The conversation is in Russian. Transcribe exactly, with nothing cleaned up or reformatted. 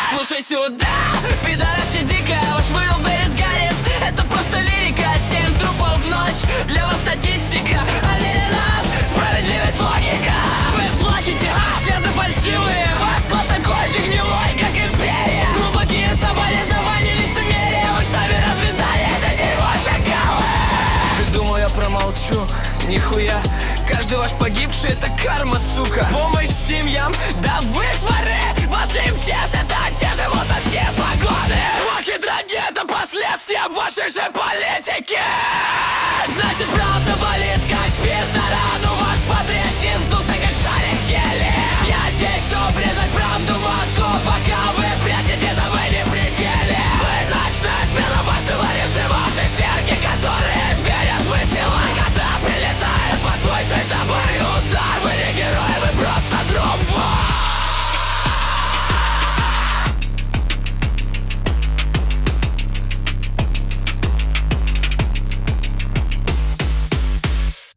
Слушай сюда, пидорасы дикая, ваш Уилберис горит. Это просто лирика, семь трупов в ночь. Для вас статистика, а для нас справедливость, логика. Вы плачете, а слезы фальшивые. Вас кот такой же гнилой, как империя. Глубокие соболезнования, лицемерие. Вы сами развязали это дерьмо, шакалы. Ты думал, я промолчу? Нихуя. Каждый ваш погибший — это карма, сука. Помощь семьям, да вы швары. Ваши МЧС — это те живут от все погоды. Локи драги — это последствия вашей же политики. Значит, правда болит.